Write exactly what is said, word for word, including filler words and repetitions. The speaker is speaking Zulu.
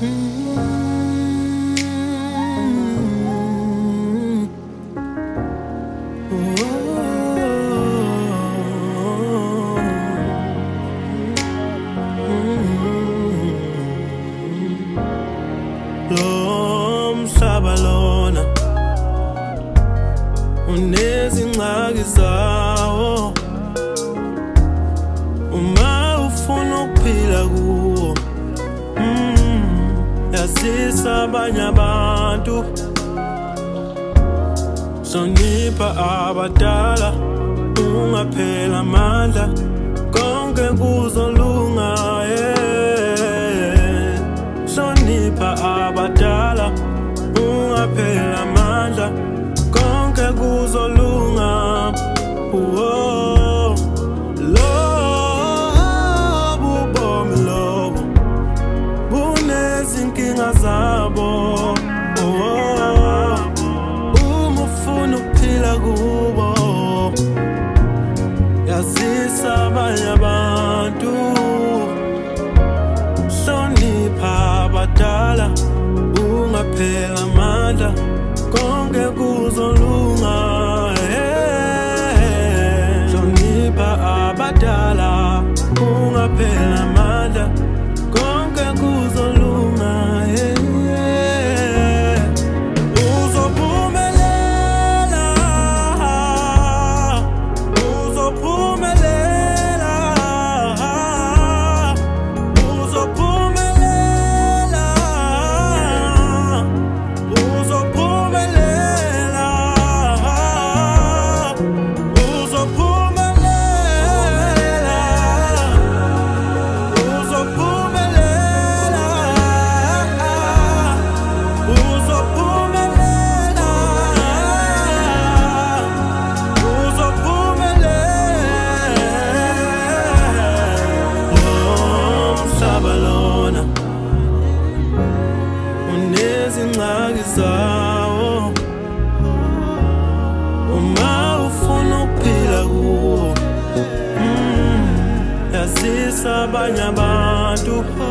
Lo mhlaba lona unezingxaki zawo, uma ufuna ukuphila kuwo yazisa abanye abantu, hlonipha abadala, ungaphela amandla, konke kuzolunga. Hlonipha abadala, ungaphela amandla, konke kuzolunga. Oh, lobo ubomi lobo bunezinkinga zabo. Oh, uma ufuna ukuphila kubo yazisa abanye abantu, hlonipha abadala, ungaphela amandla, konke kuzolunga. Hlonipha abadala, ungaphela amandla, konke kuzolunga. Uzophumelela, uzophumelela, uzophumelela, uzophumelela, uzophumelela, uzophumelela, uzophumelela, uzophumelela. Oh, mhlaba lona unezingxaki zawo, uma ufuna ukuphila kuwo yazisa abanye abantu.